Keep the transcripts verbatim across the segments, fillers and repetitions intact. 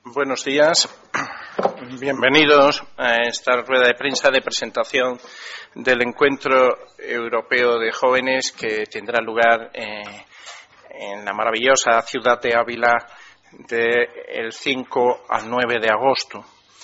Buenos días, bienvenidos a esta rueda de prensa de presentación del Encuentro Europeo de Jóvenes que tendrá lugar eh, en la maravillosa ciudad de Ávila del cinco al nueve de agosto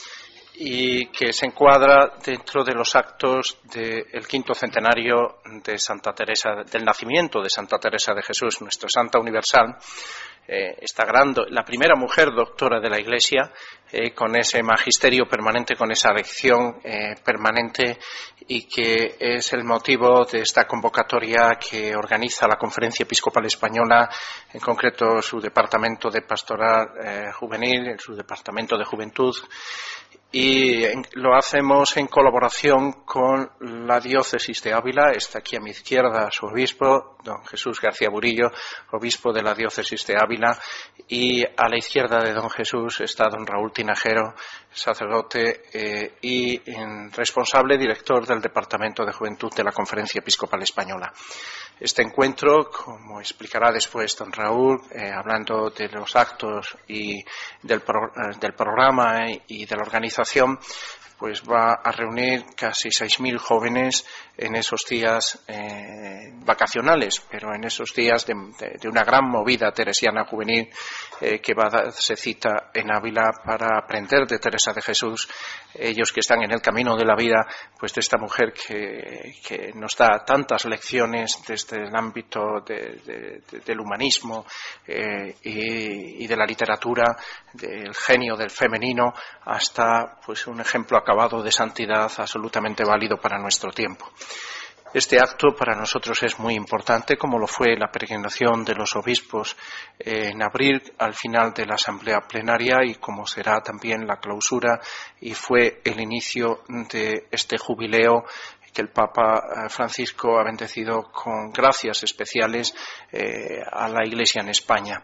y que se encuadra dentro de los actos del quinto centenario de Santa Teresa, del nacimiento de Santa Teresa de Jesús, nuestra Santa Universal. Eh, esta gran, la primera mujer doctora de la Iglesia, eh, con ese magisterio permanente, con esa lección eh, permanente, y que es el motivo de esta convocatoria que organiza la Conferencia Episcopal Española, en concreto su departamento de Pastoral eh, Juvenil, su departamento de Juventud, y en, lo hacemos en colaboración con la Diócesis de Ávila. Está aquí a mi izquierda su obispo, don Jesús García Burillo, obispo de la Diócesis de Ávila, y a la izquierda de don Jesús está don Raúl Tinajero, sacerdote eh, y en, responsable director del Departamento de Juventud de la Conferencia Episcopal Española. Este encuentro, como explicará después don Raúl, eh, hablando de los actos y del, pro, eh, del programa y de la organización, pues va a reunir casi seis mil jóvenes en esos días eh, vacacionales, pero en esos días de, de, de una gran movida teresiana juvenil eh, que va a darse cita en Ávila para aprender de Teresa de Jesús, ellos que están en el camino de la vida, pues de esta mujer que, que nos da tantas lecciones desde el ámbito de, de, de, del humanismo eh, y, y de la literatura, del genio del femenino, hasta pues un ejemplo acabado de santidad absolutamente válido para nuestro tiempo. Este acto para nosotros es muy importante, como lo fue la peregrinación de los obispos en abril al final de la asamblea plenaria, y como será también la clausura y fue el inicio de este jubileo que el Papa Francisco ha bendecido con gracias especiales eh, a la Iglesia en España.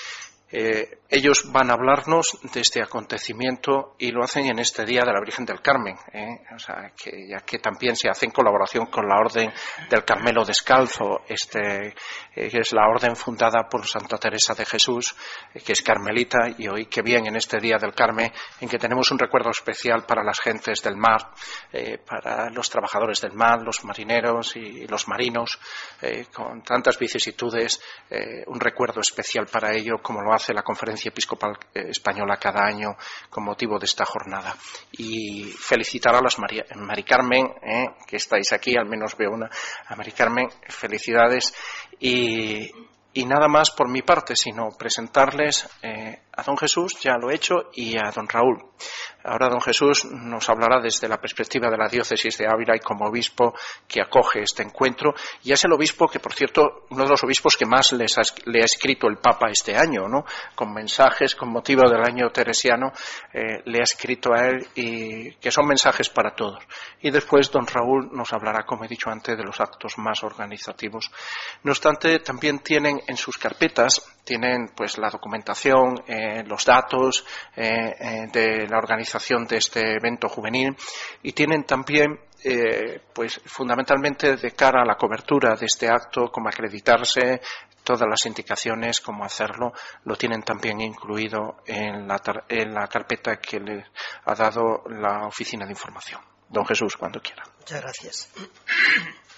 Eh, ellos van a hablarnos de este acontecimiento y lo hacen en este Día de la Virgen del Carmen, ¿eh? O sea, que ya que también se hace en colaboración con la Orden del Carmelo Descalzo, este, eh, que es la orden fundada por Santa Teresa de Jesús, eh, que es carmelita, y hoy qué bien en este Día del Carmen, en que tenemos un recuerdo especial para las gentes del mar, eh, para los trabajadores del mar, los marineros y los marinos, eh, con tantas vicisitudes, eh, un recuerdo especial para ello, como lo hace la Conferencia Episcopal Española cada año con motivo de esta jornada. Y felicitar a las María, Mari Carmen, eh, que estáis aquí, al menos veo una, a Mari Carmen, felicidades, y, y nada más por mi parte, sino presentarles eh, a don Jesús, ya lo he hecho, y a don Raúl. Ahora don Jesús nos hablará desde la perspectiva de la Diócesis de Ávila y como obispo que acoge este encuentro, y es el obispo que, por cierto, uno de los obispos que más les ha, le ha escrito el Papa este año, ¿no? Con mensajes, con motivo del año teresiano, eh, le ha escrito a él, y que son mensajes para todos. Y después don Raúl nos hablará, como he dicho antes, de los actos más organizativos. No obstante, también tienen en sus carpetas, tienen pues la documentación, eh, los datos eh, eh, de la organización de este evento juvenil, y tienen también eh, pues fundamentalmente de cara a la cobertura de este acto, cómo acreditarse, todas las indicaciones, cómo hacerlo, lo tienen también incluido en la, en la carpeta que le ha dado la Oficina de Información. Don Jesús, cuando quiera. Muchas gracias.